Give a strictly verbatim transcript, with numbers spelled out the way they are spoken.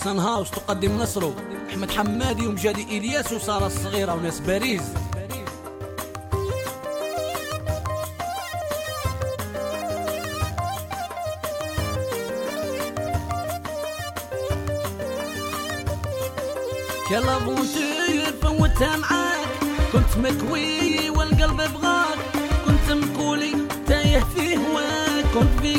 حسن هاوس تقدم نصره، أحمد حمادي ومجادي إلياس وسارة الصغيرة وناس باريس. يلا بونتير فوتها معاك، كنت مكوي والقلب بغاك، كنت مكولي تايه في هواك، كنت في